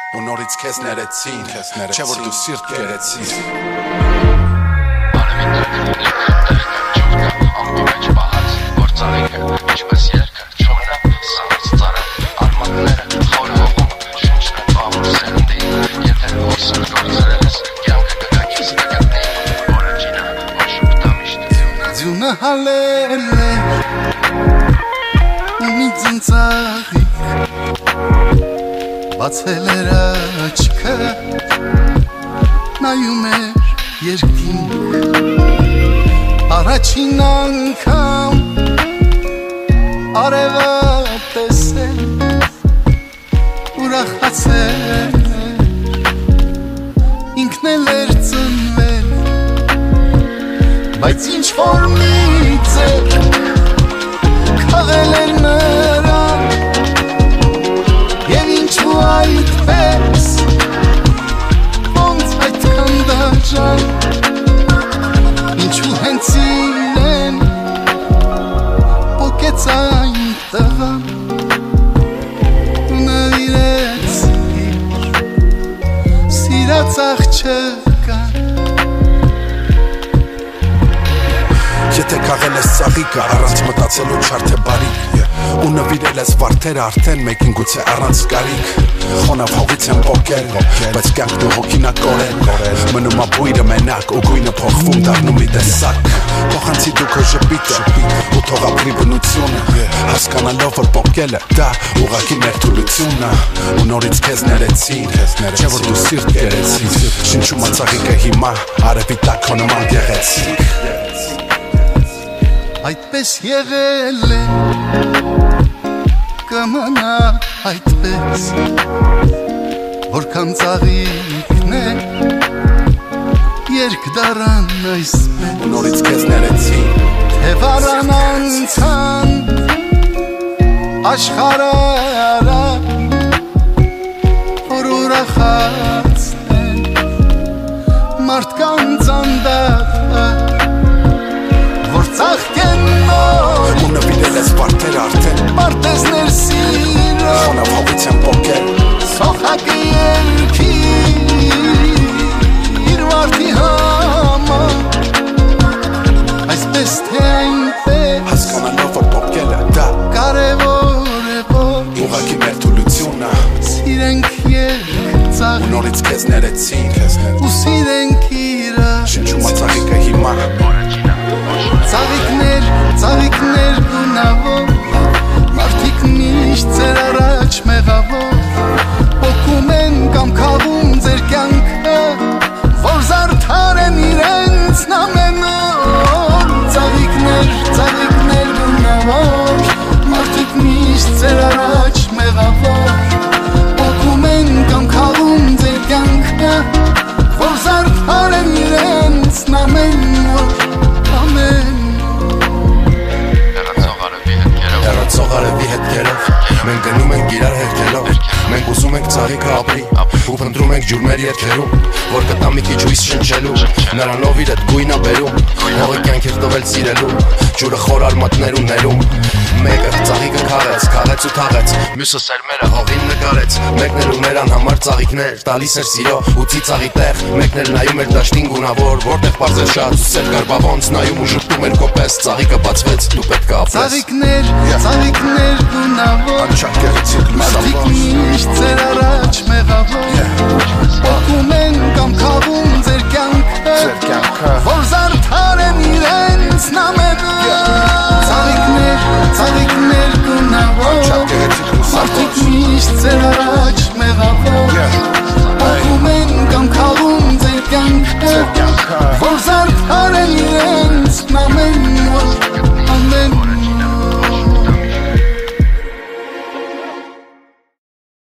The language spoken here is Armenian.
ու նորից քեզ ներեցին, չէ որ դու սիրտ կերեցիր։ Ամբի մեջ պահած, որ ծաղիկը, ինչպես երկը, չոմենա, սանց ծարը, արմատները, խոր հողում, շունչն են բավուր սերնդի, եթե հոսր գործրել ես, կյանքը կգա քեզ կգտնի, որաջինը, որ շպտա միշտ։ Ձյունը հալել է, ունի ծնծաղիկ, բացել էր աչքը, նայում էր երկինք, առաջին անգամ արևը տեսել, ուրախացել, ինքն էլ էր ծնվել, բայց ինչ-որ մի ձեր քաղել էր նրան, և ինչու այդպես, ոնց այդքան դաժան, ինչու հենց իրեն պոկեց այն տղան ու նվիրեց իր սիրած աղջկան։ Եթե քաղել ես ծաղիկը առանց մտածելու չար թե բարիք, ու նվիրել ես վարդերը արդեն մեկին գուցե առանց կարիք, խոնավ հողից եմ պոկել, բայց կյանքն ու հոգին ա կորել, մնում ա բույրը մենակ ու գույնը փոխվում դառնում մի տեսակ, փոխանցի դու քո ժպիտը ու թող ապրի բնությունը, հասկանալով որ պոկելը դա ուղղակի մեր թուլությունն ա, ու նորից քեզ ներեցին, չէ որ դու սիրտ կերեցիր, շնչում ա ծաղիկը հիմա արևի տակ քո նման գեղեցիկ։ Այդպես եղել է, կմնա այդպես, որքան ծաղիկն է, երկ դարան այսպես, նորից քեզ ներեցին, թե վարան անցան, աշխարհը արավ, որ ուրախացնեն, մարդկանց անդադար, որ ծաղկեն նոր, ու նվիրել ես վարդերը արդեն, պարտեզներ սիրո, խոնավ հողից եմ պոկել, սոխակի երկիր վարդի համար, այսպես թե այնպես, հասկանալով որ պոկելը դա կարևոր է որ, ուղղակի մեր թուլությունն ա, սիրենք երկ ծաղիկ, ու նորից քեզ ներեցին, ու սիրենք իրար, շնչում ա ծաղիկը հիմա, ծաղիկներ գունավոր, մարդիկ միշտ ձեր առաջ մեղավոր, պոկում են կամ քաղում ձեր կյանքը, որ զարդարեն իրենց ամենօր, ծաղիկներ գունավոր, մարդիկ միշտ ձեր առաջ մեղավոր, պոկում են կամ քաղում ձեր կյանքը, որ զարդարեն իրենց ամենօր, Հեռացող արևի հետքերով, մենք գնում ենք իրար հերքելով, մենք ուզում ենք ծաղիկը ապրի, ու փնտրում ենք ջուրներ երկերում, որ կտա մի քիչ հույս շնչելու, նրանով իր հետ գույն ա բերում, հողը կյանք էր տվել սիրելու, ջուրը խոր արմատներ ու ներում, մեկը ծաղիկը քաղեց ու թաղեց, մյուսը սերմերը հողին նկարեց, մեկն էլ ուներ անհամար ծաղիկներ, տալիս էր սիրո ու ծիծաղի տեղ, մեկն էլ նայում էր դաշտին գունավոր, որտեղ պարզ էր շատ ու սեր կար բավոնց նայում ու ժպտում էր քո պես, ծաղիկը բացվեց, դու պետք է ապրես։ Ծաղիկներ գունավոր, մարդիկ միշտ ձեր առաջ մեղավոր, պոկում են կամ քաղում ձեր կյանքը, որ զարդարեն իրենց ամենօր, ծաղիկներ գունավոր, մարդիկ միշտ ձեր առաջ մեղավոր, պոկում են կամ քաղում ձեր կյանքը, որ զարդարեն իրենց ամենօր, ամեն